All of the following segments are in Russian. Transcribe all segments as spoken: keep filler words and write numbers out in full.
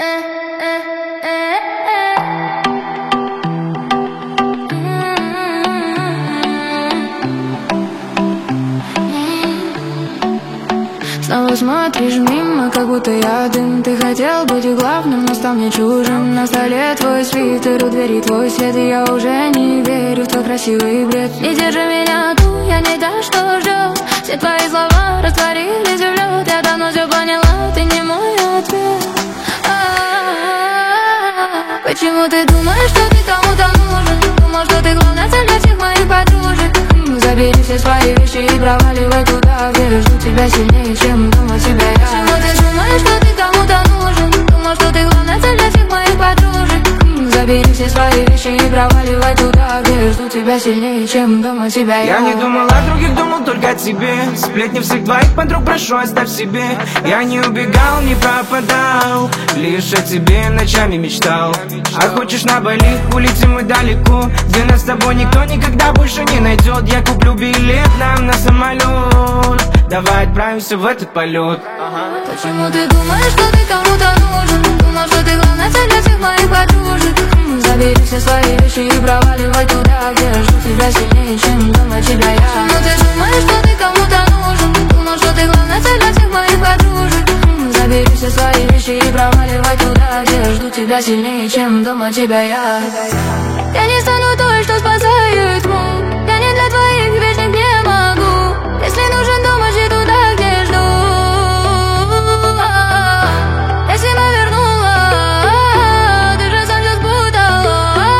Снова смотришь мимо, как будто я дым. Ты хотел быть главным, но стал мне чужим. На столе твой свитер, у двери твой свет, и я уже не верю в твой красивый бред. Не держи меня тут, я не та, что ждет. Все твои слова растворились в лед. Я давно все поняла, ты не мой ответ. А-а-а-а. Почему ты думаешь, что ты кому-то нужен? Думал, что ты главная цель для всех моих подружек. Забери все свои вещи и проваливай туда, где жду тебя сильнее, чем думал себя я. Почему ты думаешь, что ты кому-то нужен? Думал, что ты главная цель для всех моих подружек. Забери все свои вещи и проваливай туда, где жду тебя сильнее, чем думал себя я. Я не думал о других, думал только о тебе. Сплетни всех твоих подруг прошу, оставь себе. Я не убегал, не пропадал, лишь о тебе ночами мечтал. А хочешь на Бали, улетим мы далеко, где нас с тобой никто никогда больше не найдет. Я куплю билет нам на самолет, давай отправимся в этот полет. Почему ты думаешь, что ты кому-то нужен? Думал, что ты главная цель для всех моих подружек. Забери все свои вещи и проваливай туда, где жду тебя сильнее, чем думал тебя я. Почему ты думаешь, что ты кому-то нужен? Думал, что ты главная цель для всех моих подружек. Забери все свои вещи и проваливай туда, где жду тебя сильнее, чем думал тебя я. Я не стану той, что спасает тьму. Я не для твоих вечных не могу. Если нужен дом, ищи туда, где жду. Я себя вернула, ты же сам все спутала.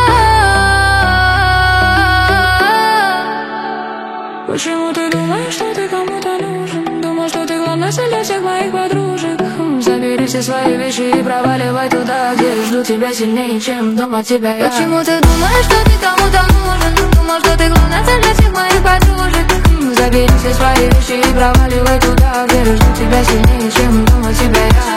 Почему ты думаешь, что ты кому-то нужен? Думал, что ты главная цель для всех моих подружек. Забери все свои вещи и проваливай туда, где жду тебя сильнее, чем думал тебя я. Почему ты думаешь, что ты кому-то нужен? Думал, что ты главная цель для всех моих подружек. Забери все свои вещи и проваливай туда, где жду тебя сильнее, чем думал тебя я.